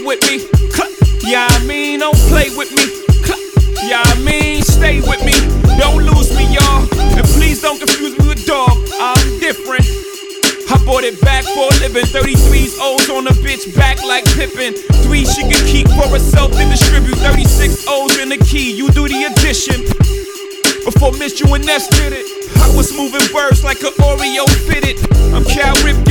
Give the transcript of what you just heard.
with me. Yeah, I mean, don't play with me. Yeah, I mean, stay with me. Don't lose me, y'all. And please don't confuse me with dog. I'm different. I bought it back for a living. 33's O's on a bitch back like Pippin. 3 she can keep for herself and distribute. 36 O's in the key, you do the addition. Before Miss You and Ness did it, I was moving birds like an Oreo fitted. I'm Cal Ripken.